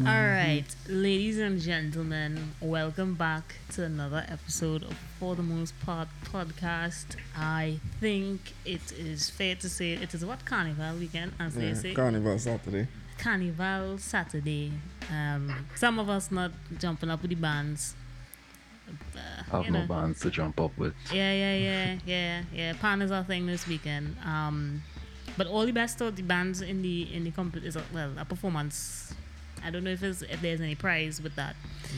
All right, ladies and gentlemen, welcome back to another episode of For the Most Part podcast. I think it is fair to say it is what Carnival weekend, as they say. Carnival Saturday. Carnival Saturday. Some of us not jumping up with the bands. I have no bands to jump up with. Yeah. Pan is our thing this weekend. But all the best of the bands in the competition is a performance. I don't know if there's any prize with that.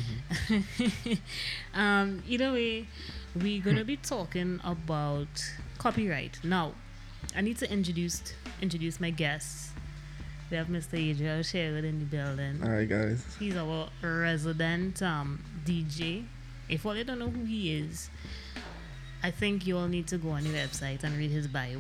Either way, we're gonna be talking about copyright. Now, I need to introduce my guests. We have Mr. Adriel Sherwood in the building. All right, guys. He's our resident DJ. If all you don't know who he is, I think you all need to go on the website and read his bio.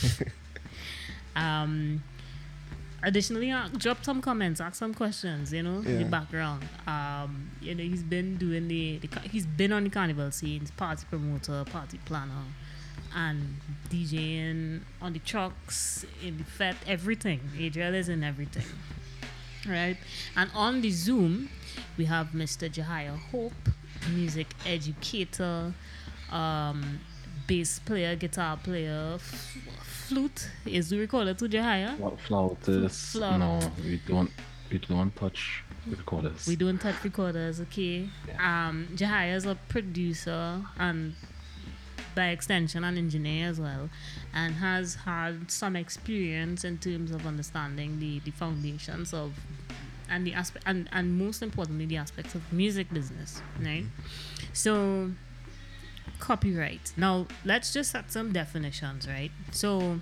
Additionally, drop some comments, ask some questions, in the background. He's been doing he's been on the carnival scenes, party promoter, party planner, and DJing on the trucks, in the fete, everything. Adriel is in everything. Right? And on the Zoom, we have Mr. Jahia Hope, music educator, bass player, guitar player, flute. Is the recorder to Jahia? What flautist? No, we don't touch recorders. We don't touch recorders, okay? Yeah. Jahia is a producer and by extension an engineer as well, and has had some experience in terms of understanding the foundations of and the aspect and most importantly the aspects of music business, right? So copyright. Now let's just set some definitions, right? So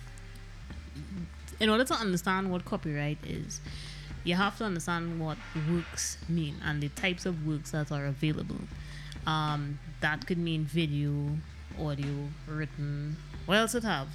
in order to understand what copyright is, you have to understand what works mean and the types of works that are available. That could mean video, audio, written. What else it have?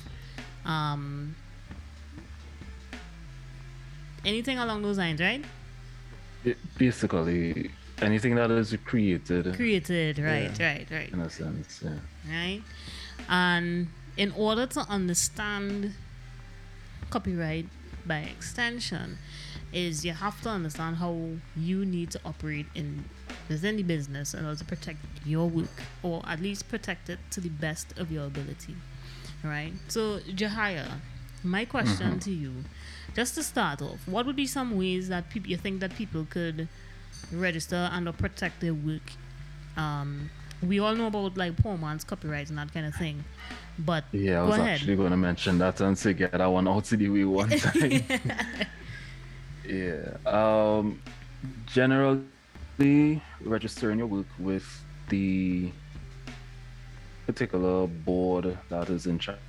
Anything along those lines, right? Basically, anything that is created. Right. In a sense, yeah. Right? And in order to understand copyright by extension, is you have to understand how you need to operate within the business in order to protect your work, or at least protect it to the best of your ability. Right? So, Jahia, my question to you, just to start off, what would be some ways that you think that people could register and or protect their work? We all know about like poor man's copyright and that kind of thing, but yeah, I was actually going to mention that and say get that one out to the way one time. Yeah. Generally, registering your work with the particular board that is in charge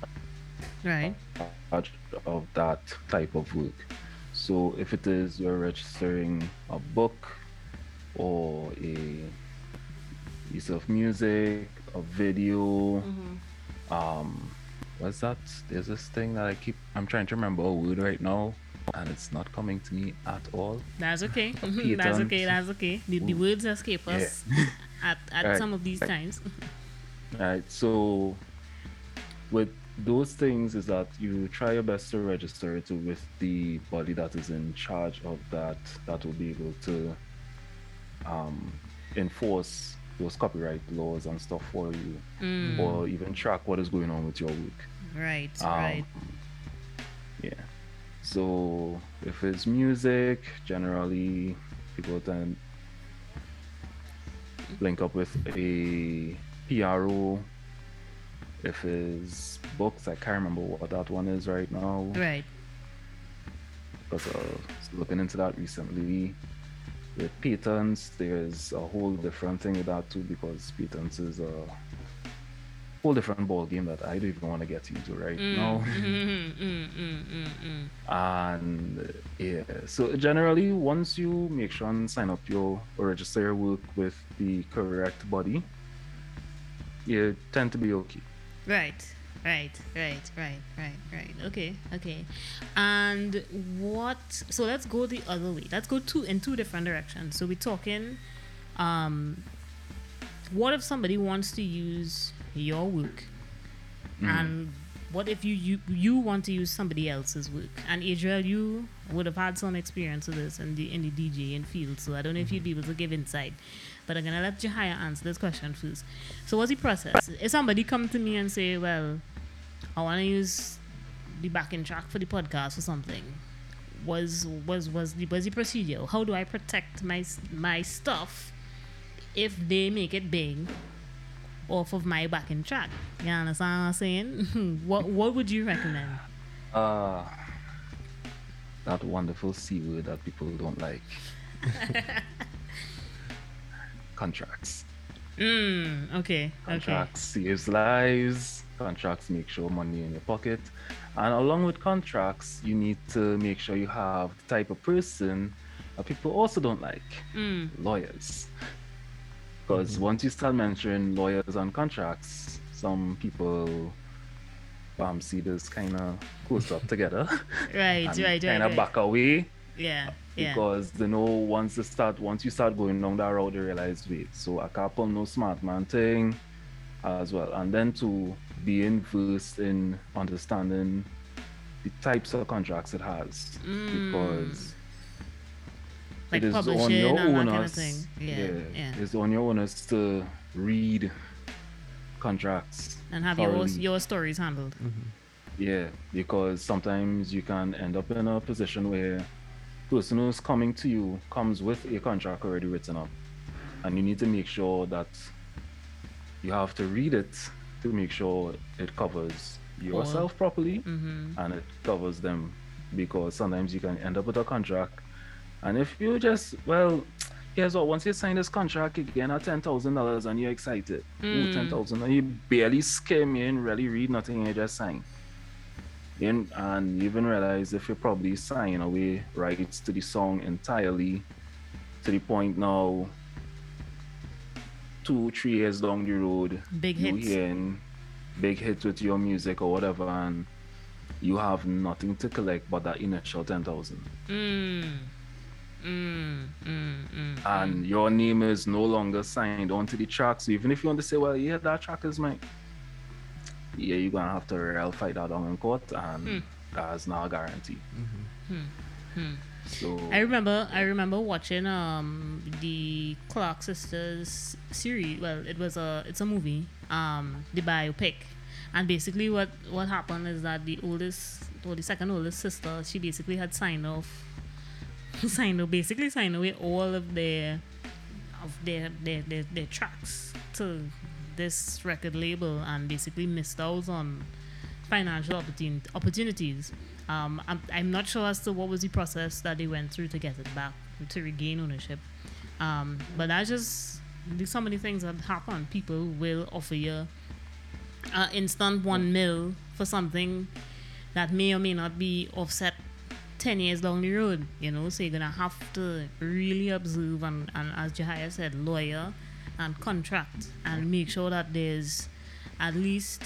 of that type of work. So if it is you're registering a book or a piece of music, a video, what's that? There's this thing that I'm trying to remember a word right now and it's not coming to me at all. That's okay. That's okay. The words escape us at right. Some of these times. Right. So with those things is that you try your best to register it with the body that is in charge of that will be able to enforce those copyright laws and stuff for you, or even track what is going on with your work. Right. Yeah. So if it's music, generally people then link up with a PRO. If it's books, I can't remember what that one is right now. Right. Because I was looking into that recently. With patents, there's a whole different thing with that too, because patents is a whole different ball game that I don't even want to get into right now. And yeah, so generally, once you make sure and sign up or register your work with the correct body, you tend to be okay. Right. Okay. And so let's go the other way. Let's go in two different directions. So we're talking, what if somebody wants to use your work and what if you want to use somebody else's work? And Adriel, you would have had some experience with this in the DJing field, so I don't know if you'd be able to give insight. But I'm gonna let Jahaya answer this question first. So what's the process? If somebody come to me and say, well, I want to use the backing track for the podcast or something, was the procedure? How do I protect my stuff if they make it big off of my backing track? You understand what I'm saying? what would you recommend? That wonderful C word that people don't like. Contracts. Okay. Contracts saves lives. Contracts make sure money in your pocket. And along with contracts, you need to make sure you have the type of person that people also don't like. Lawyers. Because once you start mentioning lawyers and contracts, some people see this kind of close up together. Right. Kind of back away. Yeah. Because they know once you start going down that road, they realize, wait, so I can't pull no smart man thing as well. And then to be versed in understanding the types of contracts it has. Because like it is publishing on your and owners, that kind of thing. Yeah. It's on your owners to read contracts and have your stories handled. Yeah, because sometimes you can end up in a position where person who's coming to you comes with a contract already written up, and you need to make sure that you have to read it to make sure it covers yourself properly and it covers them, because sometimes you can end up with a contract, and if you just, well, here's what, once you sign this contract again at $10,000 and you're excited, 10,000, and you barely skim in, really read nothing, and you just sign. And you even realize if you probably sign away rights to the song entirely, to the point now 2-3 years down the road, big hits, hearing big hits with your music or whatever, and you have nothing to collect but that initial 10,000. And your name is no longer signed onto the track. So even if you want to say, well, yeah, that track is mine, yeah, you're gonna have to fight that down in court, and that's not a guarantee. So I remember watching the Clark Sisters series. Well, it's a movie, the biopic, and basically what happened is that the oldest or the second oldest sister, she basically had signed away all of their tracks to this record label, and basically missed out on financial opportunities. I'm not sure as to what was the process that they went through to get it back, to regain ownership. But that's just some of the things that happen. People will offer you instant $1 million for something that may or may not be offset 10 years down the road, so you're gonna have to really observe and as Jahaya said, lawyer and contract, and make sure that there's at least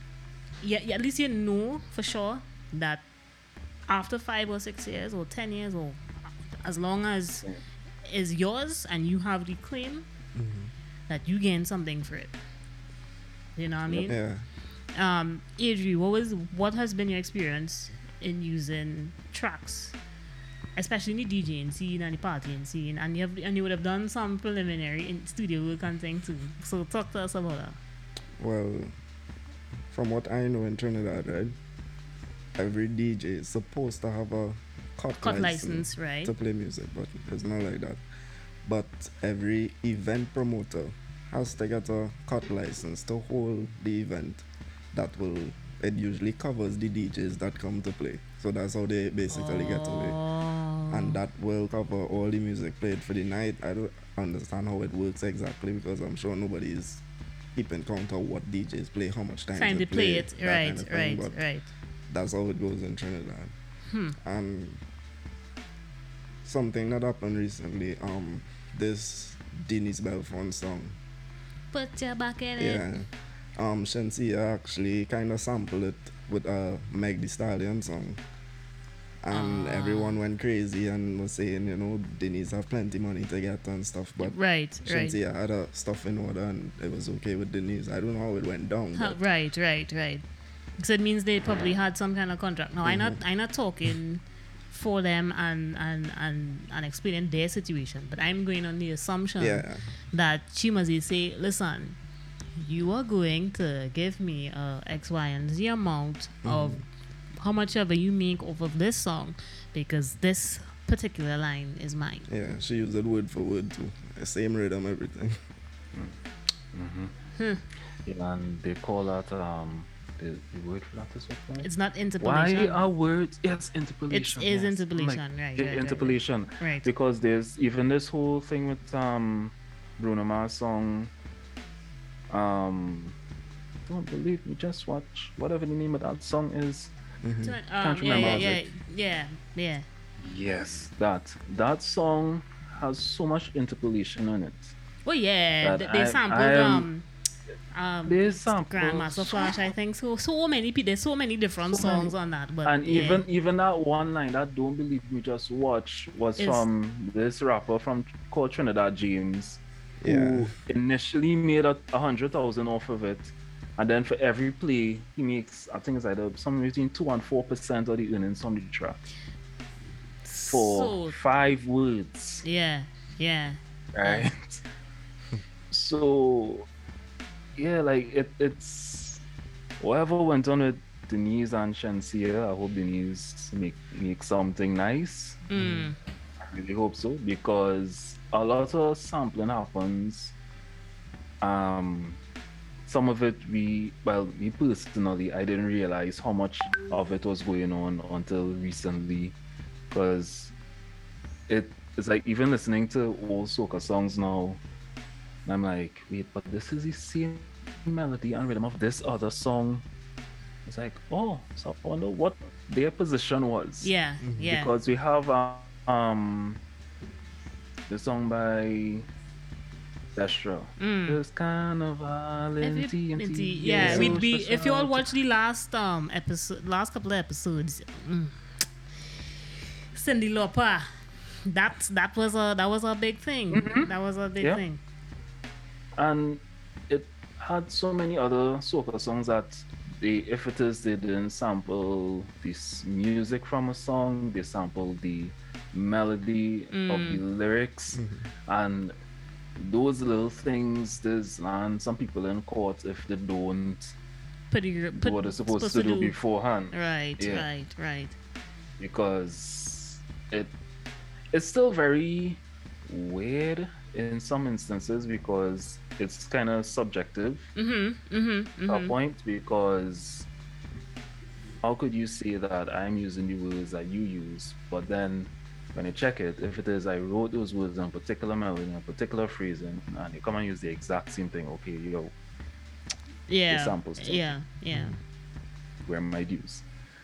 for sure that after 5 or 6 years or 10 years, or as long as is yours and you have the claim, that you gain something for it. You know what I mean? Yeah. Adri, what has been your experience in using tracks, especially in the DJing scene and the partying scene, and you would have done some preliminary in studio work and thing too. So talk to us about that. Well, from what I know in Trinidad, right, every DJ is supposed to have a cut license, right, to play music, but it's not like that. But every event promoter has to get a cut license to hold the event. It usually covers the DJs that come to play. So that's how they basically get away. And that will cover all the music played for the night. I don't understand how it works exactly, because I'm sure nobody is keeping count of what DJs play, how much time they play it. Right. That's how it goes in Trinidad. And something that happened recently, this Denise Belfont song. Put your back in it. Yeah. Shensia actually kind of sampled it with a Meg Thee Stallion song. And everyone went crazy and was saying, Denise have plenty money to get and stuff. But Shensia had her stuff in order and it was okay with Denise. I don't know how it went down. Right. because it means they probably had some kind of contract. Now I'm not talking for them and explaining their situation, but I'm going on the assumption Yeah. that Chimazi say, listen, you are going to give me X, Y, and Z amount of how much ever you make off of this song, because this particular line is mine. Yeah, she used it word for word too. The same rhythm, everything. Yeah, and they call that the word for that is what? It's not Why interpolation. are words? Yes, interpolation. It is yes. interpolation, right, Yeah, right, right, interpolation. Right. Because there's even this whole thing with Bruno Mars song. Don't believe me. Just watch whatever the name of that song is. Can't remember. Yeah. Yes, that song has so much interpolation in it. Oh yeah, That they I sampled am- They sample Grandmaster Flash. I think so many people. There's so many different So many. songs on that, but And yeah. even that one line, that "Don't Believe Me, Just Watch," was Is- from this rapper called Trinidad James, Yeah. who initially made 100,000 off of it, and then for every play he makes, I think it's either somewhere between 2 and 4% of the earnings on the track for So 5 words, yeah. right? So yeah, like it's whatever went on with Denise and Shensia. I hope Denise make something nice. I really hope so, because a lot of sampling happens. Some of it me personally, I didn't realize how much of it was going on until recently, because it's like even listening to old soca songs now, and I'm like, wait, but this is the same melody and rhythm of this other song. It's like, oh, so I wonder what their position was. Yeah. Because we have the song by Destra. This kind of violence. Yeah, we'd be if you all watch the last couple of episodes. Cyndi Lauper, that was a big thing. That was a big Yeah. thing. And it had so many other soca songs that they didn't sample this music from a song, they sampled the melody of the lyrics, and those little things there's land some people in court if they don't do what they're supposed to do beforehand. Right, Yeah. right. Because it's still very weird in some instances, because it's kind of subjective to a point, because how could you say that I'm using the words that you use, but then when you check it, if it is I wrote those words in a particular melody, in a particular phrasing, and you come and use the exact same thing, okay, yo, Yeah. the samples too. Yeah. Where am I dues?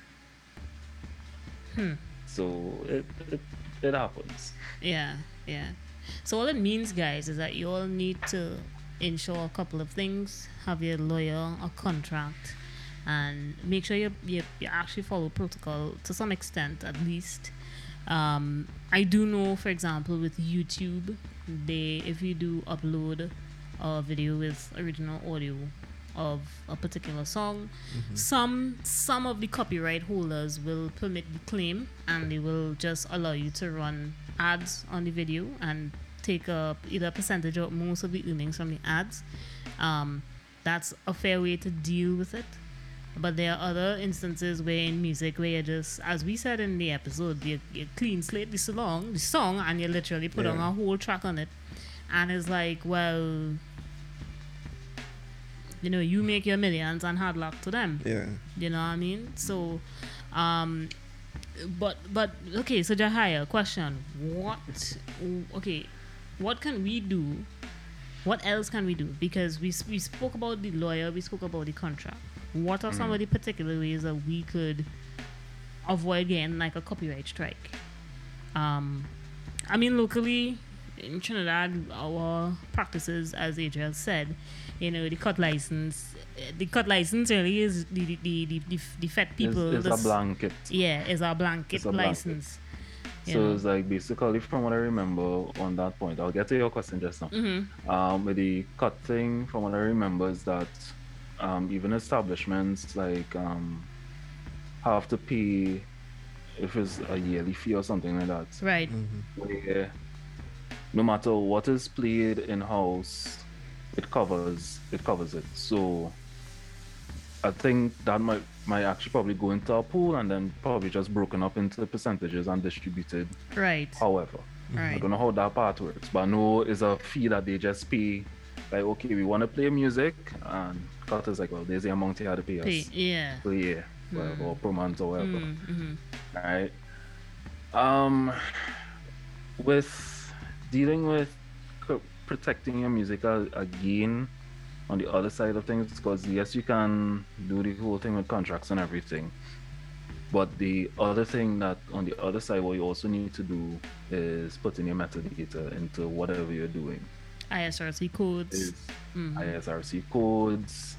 So it happens. Yeah. So all it means, guys, is that you all need to ensure a couple of things: have your lawyer, a contract, and make sure you actually follow protocol to some extent, at least. I do know, for example, with YouTube, if you do upload a video with original audio of a particular song, some of the copyright holders will permit the claim, and they will just allow you to run ads on the video and take either a percentage or most of the earnings from the ads. That's a fair way to deal with it. But there are other instances where in music where you just, as we said in the episode, you clean slate the song, and you literally put on a whole track on it. And it's like, well, you make your millions and hard luck to them. Yeah. You know what I mean? So, but okay, so Jahaya, question. What can we do? What else can we do? Because we spoke about the lawyer, we spoke about the contract. What are some of the particular ways that we could avoid getting like a copyright strike? I mean, locally in Trinidad, our practices, as Adriel said, the cut license. The cut license really is the fed people. It's a blanket. Yeah, is our blanket It's a blanket. license. So it's like basically, from what I remember on that point, I'll get to your question just now. With the cut thing, from what I remember is that even establishments like have to pay if it's a yearly fee or something like that. Right. Where no matter what is played in house, it covers it. So I think that might actually probably go into a pool and then probably just broken up into percentages and distributed. Right. However, I Right. don't know how that part works, but I know it's a fee that they just pay. Like, okay, we want to play music, and Carter's like, well, there's the amount you had to pay us Yeah. per year, whatever, or per month or whatever. Mm-hmm. All right. With dealing with protecting your music again on the other side of things, because yes, you can do the whole thing with contracts and everything, but the other thing that on the other side, what you also need to do is put in your metadata into whatever you're doing. ISRC codes. Is ISRC codes.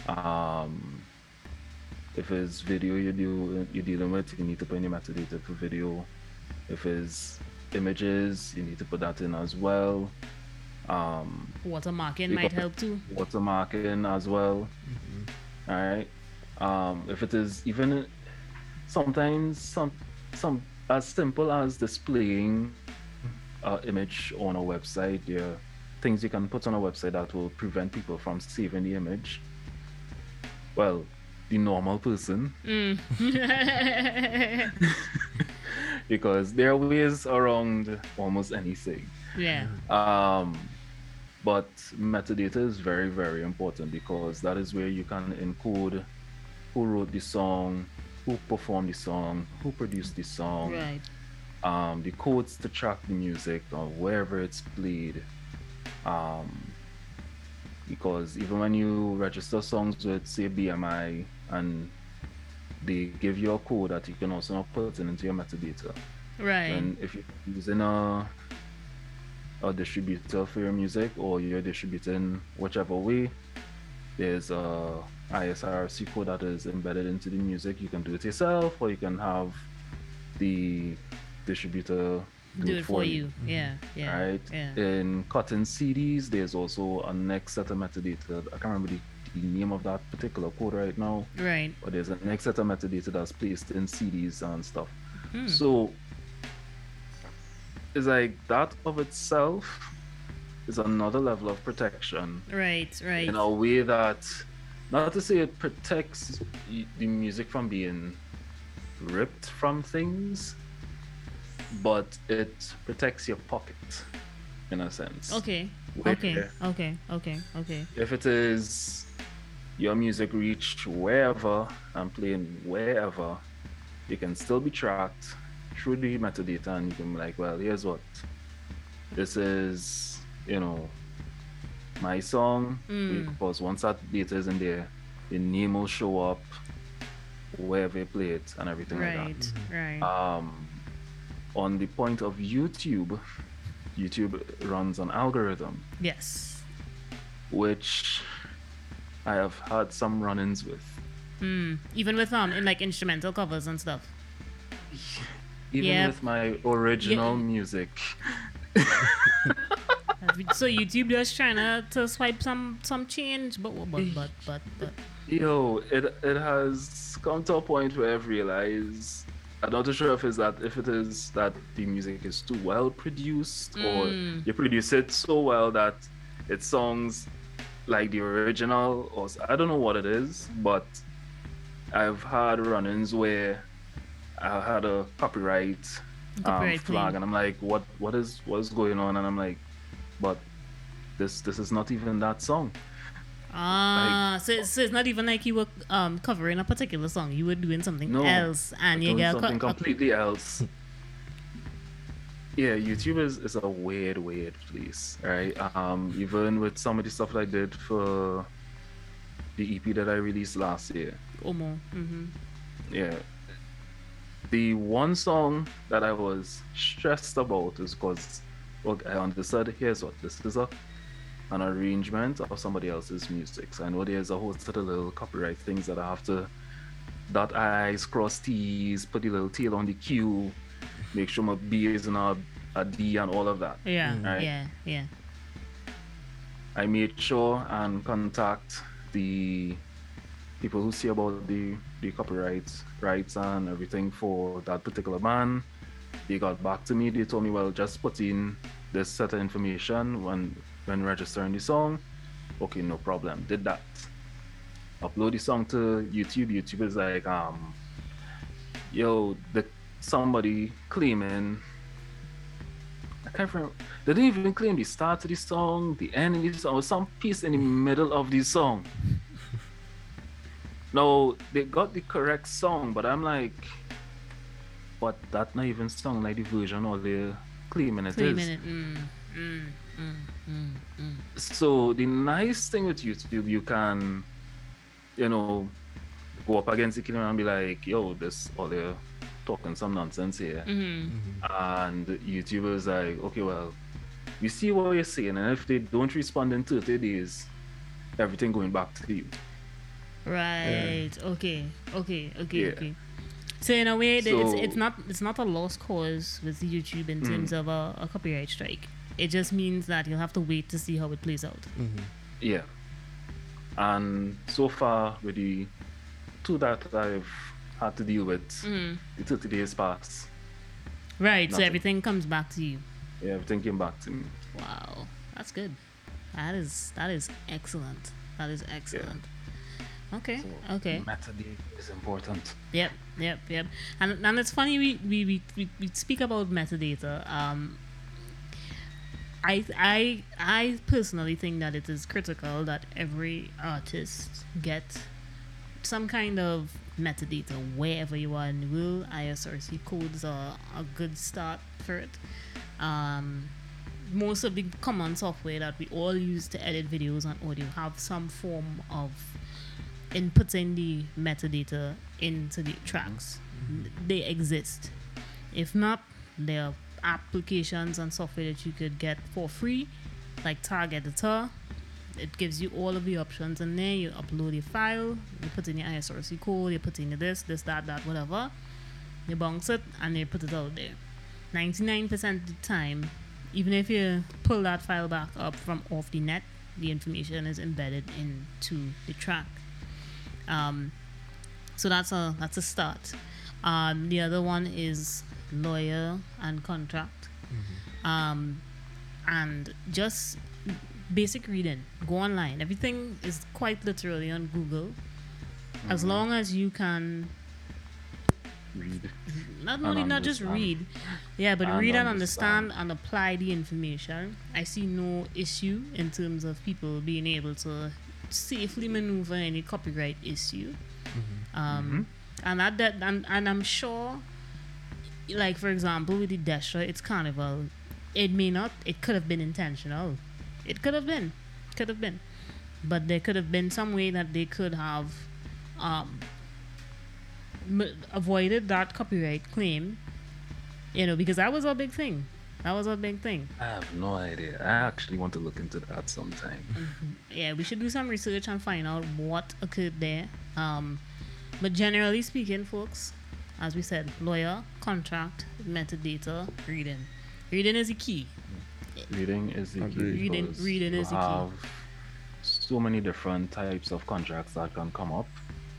If it's video you're dealing with, you need to put in your metadata for video. If it's images, you need to put that in as well. Watermarking might help too. Watermarking as well. All right. If it is even sometimes some as simple as displaying an image on a website, there are things you can put on a website that will prevent people from saving the image. Well, the normal person. Because there are ways around almost anything. Yeah. But metadata is very, very important because that is where you can encode who wrote the song, who performed the song, who produced the song, Right. the codes to track the music or wherever it's played. Because even when you register songs with, say, BMI, and they give you a code that you can also put into your metadata. Right. And if you're using a distributor for your music, or you're distributing whichever way, there's a ISRC code that is embedded into the music. You can do it yourself, or you can have the distributor do it for you. Yeah. Yeah. Right? Yeah. In cutting CDs, there's also a next set of metadata. I can't remember the name of that particular code right now. Right. But there's a next set of metadata that's placed in CDs and stuff. So it's like that of itself is another level of protection. Right. Right. In a way that, not to say it protects the music from being ripped from things, but it protects your pocket in a sense. Okay. Where Okay. If it is your music reached wherever and playing wherever, you can still be tracked through the metadata, and you can be like, well, here's what. This is, my song. Because once that data is in there, the name will show up wherever you play it and everything like that. Right. On the point of YouTube runs an algorithm, Yes. which I have had some run-ins with. Even with in like instrumental covers and stuff. Even with my original music. So YouTube just trying to swipe some change, but Yo, it has come to a point where I've realized, I'm not too sure if it is that the music is too well produced, or you produce it so well that it sounds like the original, or I don't know what it is, but I've had run-ins where I had a copyright flag, claim. and I'm like, what is going on? And I'm like, but this is not even that song. So it's not even like you were covering a particular song. You were doing something else, and you get something completely else. Yeah, YouTube is a weird place, right? Even with some of the stuff that I did for the EP that I released last year. Omo. Yeah. The one song that I was stressed about is because I understood, here's what, this is an arrangement of somebody else's music. So I know there's a whole set of little copyright things that I have to dot I's, cross T's, put the little tail on the Q, make sure my B is in a D and all of that. Yeah, right? yeah. I made sure and contact the people who see about the copyrights rights and everything for that particular band, they got back to me. They told me, well, just put in this set of information when registering the song. Okay, no problem. Did that. Upload the song to YouTube. YouTube is like, yo, somebody claiming, I can't remember. They didn't even claim the start of the song, the end of the song, or some piece in the middle of the song. No, they got the correct song, but I'm like, but that not even song like the version or the claiming it is. So the nice thing with YouTube, you can, go up against the claim and be like, yo, this or they're talking some nonsense here. And YouTubers is like, okay, well, we see what you're saying, and if they don't respond in 30 days, everything going back to you. Right. Yeah. Okay. Yeah. Okay. So in a way, So- it's not a lost cause with YouTube in terms of a copyright strike. It just means that you'll have to wait to see how it plays out. Yeah. And so far, with the two that I've had to deal with, the 30 days passed. Right. So Nothing. everything comes back to you. Yeah, everything came back to me. Wow, that's good. That is excellent. That is excellent. Okay. So Okay. metadata is important. Yep. And it's funny we speak about metadata. I personally think that it is critical that every artist get some kind of metadata wherever you are in the world. ISRC codes are a good start for it. Most of the common software that we all use to edit videos and audio have some form of inputting the metadata into the tracks. They exist. If not, there are applications and software that you could get for free, like Tag Editor. It gives you all of the options in there. You upload your file, you put in your ISRC code, you put in your this, that, whatever. You bounce it and you put it out there. 99% of the time, even if you pull that file back up from off the net, the information is embedded into the track. So that's a start. The other one is lawyer and contract. And just basic reading. Go online. Everything is quite literally on Google. As long as you can Read. not just understand. read, but And read and understand. understand and apply the information. I see no issue in terms of people being able to safely maneuver any copyright issue. And I'm sure, like for example with the Desha, it's Carnival. It could have been intentional. It could have been, but there could have been some way that they could have avoided that copyright claim, because that was a big thing. I have no idea. I actually want to look into that sometime. Yeah, we should do some research and find out what occurred there. But generally speaking, folks, as we said, lawyer, contract, metadata, reading. Reading is the key. Reading is the key. Agreed. Because Reading you is the key. have so many different types of contracts that can come up.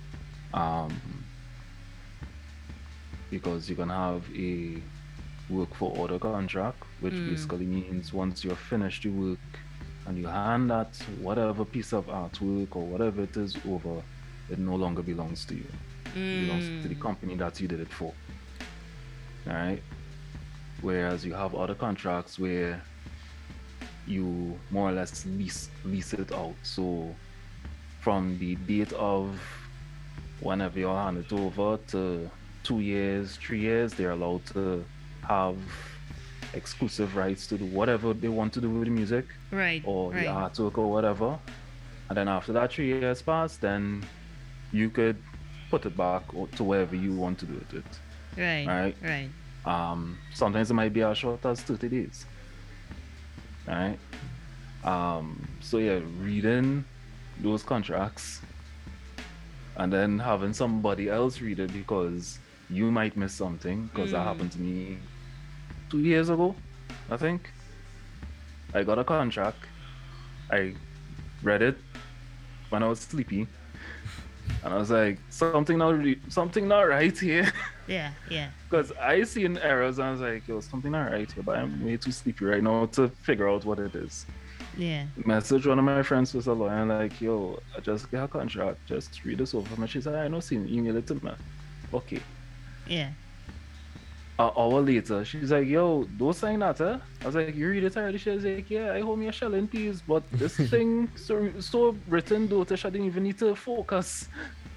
Because you can have a work for order contract, which basically means once you're finished your work and you hand that whatever piece of artwork or whatever it is over, it no longer belongs to you. It belongs to the company that you did it for. Alright? Whereas you have other contracts where you more or less lease it out. So from the date of whenever you hand it over to 2 years, 3 years, they're allowed to have exclusive rights to do whatever they want to do with the music Right. or the right. artwork or whatever. And then after that 3 years pass, then you could put it back to wherever you want to do it with. Right. Right. Sometimes it might be as short as 30 days. Alright? So yeah, reading those contracts and then having somebody else read it because you might miss something, because that happened to me 2 years ago, I think. I got a contract. I read it when I was sleepy. And I was like, something not right here. Yeah, yeah, Because I seen errors and I was like, yo, something not right here, but I'm way too sleepy right now to figure out what it is. yeah, Message one of my friends who's a lawyer and like, yo, I just got a contract, just read this over for me. She said, I know, see, email it to me. Okay. yeah. An hour later, she's like, yo, don't sign that, eh? I was like, you read it already? She's like, yeah, I hold me a shell in peace, but this thing so written, though, I didn't even need to focus.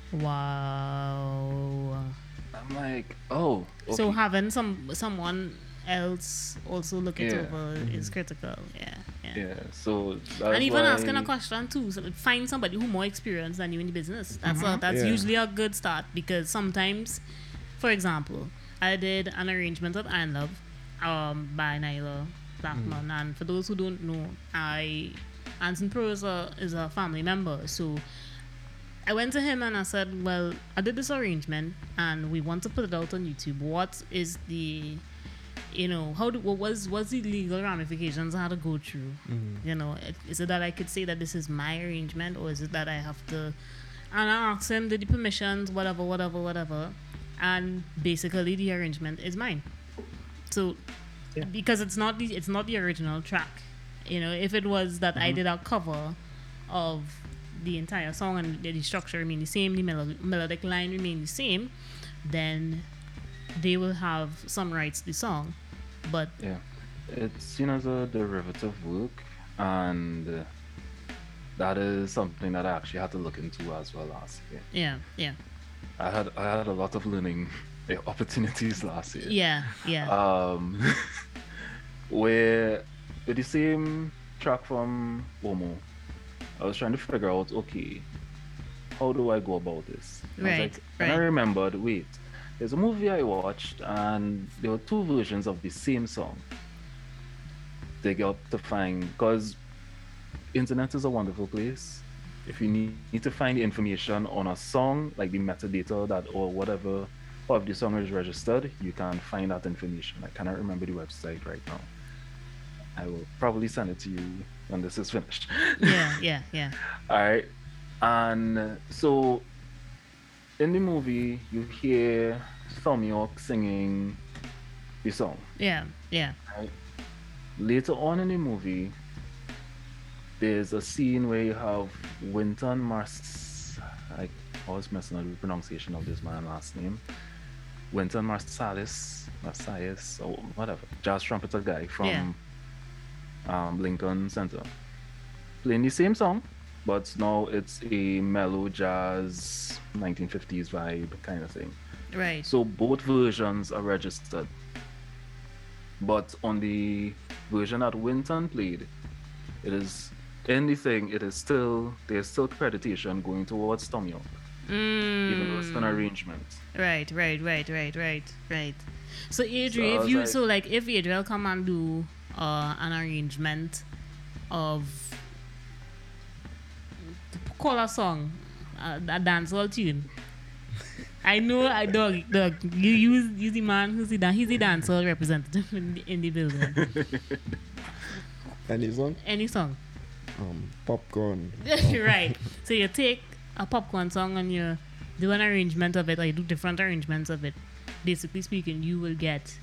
Wow. I'm like, oh, okay. So having someone else also look it Yeah. over is critical. Yeah, yeah. Yeah, so that's And even why... asking a question too, so find somebody who more experienced than you in the business. That's Yeah. usually a good start, because sometimes, for example, I did an arrangement of Iron Love by Nyla Blackman, and for those who don't know, Anson Pro is a family member, so I went to him and I said, well, I did this arrangement and we want to put it out on YouTube. What is the, what was the legal ramifications I had to go through? Is it that I could say that this is my arrangement, or is it that I have to, and I asked him, did the permissions, whatever. And basically the arrangement is mine. So, Yeah. because it's not the original track. If it was that I did a cover of the entire song and the structure remain the same, the melodic line remain the same, then they will have some rights to the song. But Yeah, it's seen as a derivative work, and that is something that I actually had to look into as well last year. yeah, I had a lot of learning opportunities last year. yeah. Where with the same track from Omo, I was trying to figure out, okay, how do I go about this? And I was Right, like, and I right. remembered, wait, there's a movie I watched and there were two versions of the same song. They got to find, because internet is a wonderful place. If you need to find information on a song, like the metadata that or whatever of the song is registered, you can find that information. I cannot remember the website right now. I will probably send it to you when this is finished. Yeah. All right. And so in the movie, you hear Thom Yorke singing the song. Yeah. Right? Later on in the movie, there's a scene where you have Wynton I always messing up with the pronunciation of this man's last name. Wynton Marsalis, or whatever, jazz trumpeter guy from Lincoln Center, playing the same song, but now it's a mellow jazz 1950s vibe kind of thing. Right. So both versions are registered, but on the version that Wynton played, there's still creditation going towards Thom Yorke, even though it's an arrangement. Right. So Adriel, if Adriel come and do an arrangement of, call a song, a dancehall tune. I know, dog. You use the man he's the dancehall representative in the building. Any song? Popcorn. Right. So you take a popcorn song and you do an arrangement of it, or you do different arrangements of it. Basically speaking, you will get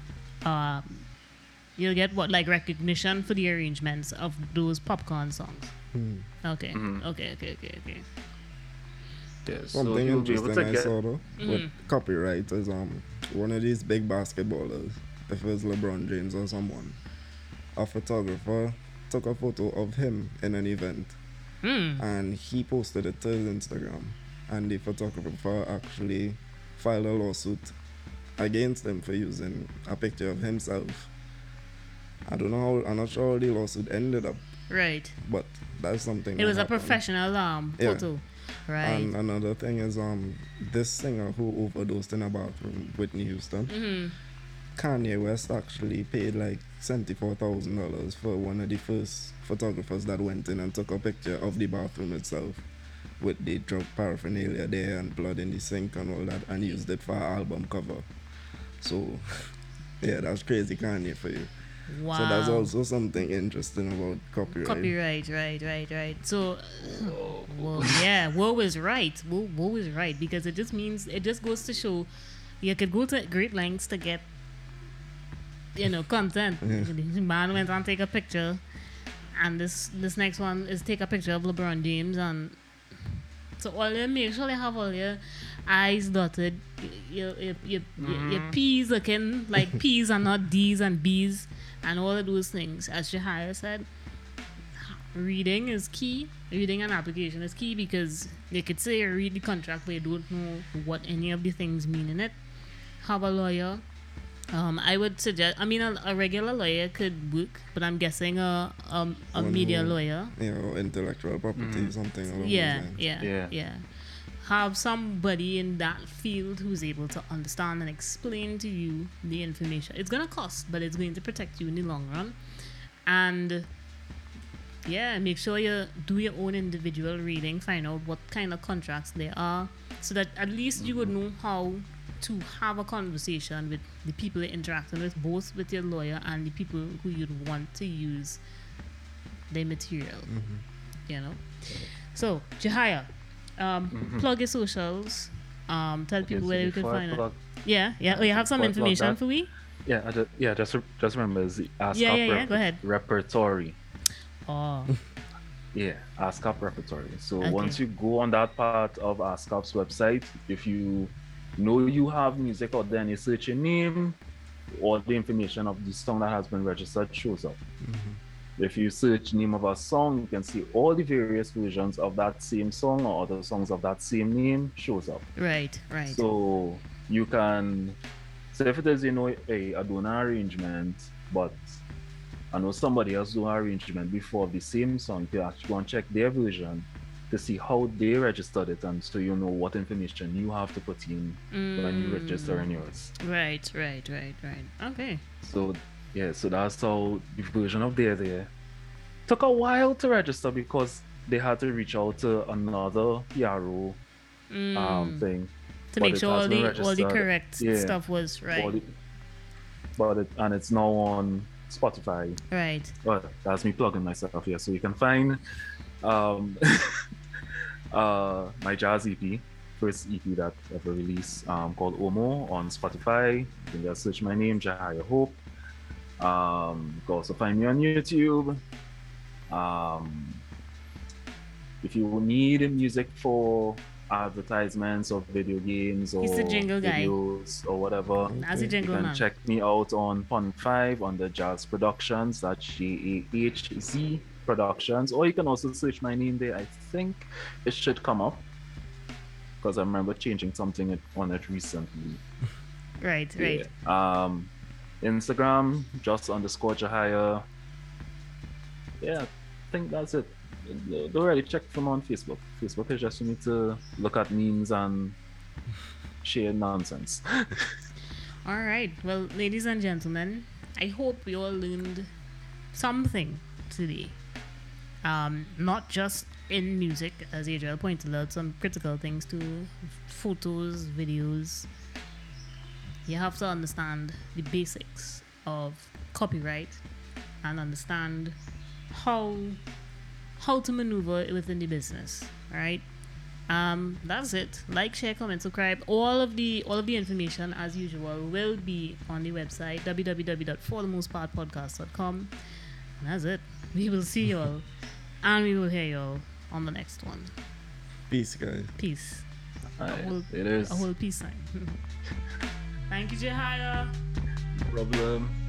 what, like, recognition for the arrangements of those popcorn songs. Okay. Okay. Yeah, so Something you'll be able interesting to I saw though Mm-hmm. with copyright is one of these big basketballers, if it was LeBron James or someone, a photographer took a photo of him in an event and he posted it to his Instagram, and the photographer actually filed a lawsuit against him for using a picture of himself. I'm not sure how the lawsuit ended up, Right. but that's something It that was a happened. professional Yeah. photo. Right. And another thing is this singer who overdosed in a bathroom, Whitney Houston. Kanye West actually paid like $74,000 for one of the first photographers that went in and took a picture of the bathroom itself with the drug paraphernalia there and blood in the sink and all that, and used it for an album cover. So yeah, that's crazy Kanye for you. Wow. So that's also something interesting about copyright. Copyright, right. So, well, yeah, Woe is right. Woe is right because it just means it just goes to show you could go to great lengths to get, content. The man went and take a picture, and this next one is take a picture of LeBron James, and so all you make sure you have all your I's dotted, your P's looking like P's and not D's and B's. And all of those things, as Shahaya said, reading is key. Reading an application is key because you could say you read the contract but you don't know what any of the things mean in it. Have a lawyer. I would suggest, a regular lawyer could work, but I'm guessing a media lawyer. Yeah, or intellectual property, something along those lines. Yeah. Have somebody in that field who's able to understand and explain to you the information. It's gonna cost, but it's going to protect you in the long run. And yeah, make sure you do your own individual reading, find out what kind of contracts there are, so that at least you would know how to have a conversation with the people you're interacting with, both with your lawyer and the people who you'd want to use their material. So Jahaya, plug your socials. Tell people where you can find it. Yeah. Oh, you have some information for me? Yeah, just remember it's the ASCAP go ahead. repertory. Oh. Yeah, ASCAP repertory. So once you go on that part of ASCAP's website, if you know you have music out there and you search your name, all the information of the song that has been registered shows up. If you search name of a song, you can see all the various versions of that same song or other songs of that same name shows up. Right. So you can, so if it is, I do an arrangement, but I know somebody else do an arrangement before the same song, you actually go and check their version to see how they registered it, and so you know what information you have to put in when you register in yours. Right. Okay. So so that's how the version of there took a while to register because they had to reach out to another PRO thing to make sure all the correct stuff was right. And it's now on Spotify. Right. But that's me plugging myself here. So you can find my jazz EP, first EP that ever released, called Omo on Spotify. You can just search my name, Jahaya Hope. You can also find me on YouTube. If you need music for advertisements or video games or videos or whatever, you can check me out on Pond5 on the Jazz Productions. That's JAHZ Productions, or you can also search my name there. I think it should come up because I remember changing something on it recently. Right. Instagram, just_Jahaya. Yeah, I think that's it. Don't really check for me on Facebook. Facebook is just for me to look at memes and share nonsense. All right. Well, ladies and gentlemen, I hope you all learned something today. Not just in music, as Adriel pointed out, some critical things too, photos, videos. You have to understand the basics of copyright and understand how to maneuver within the business. All right. That's it. Like, share, comment, subscribe. All of the information, as usual, will be on the website www.forthemostpartpodcast.com. And that's it. We will see you all, and we will hear you all on the next one. Peace, guys. Peace. It is a whole peace sign. Thank you, Jahaya. No problem.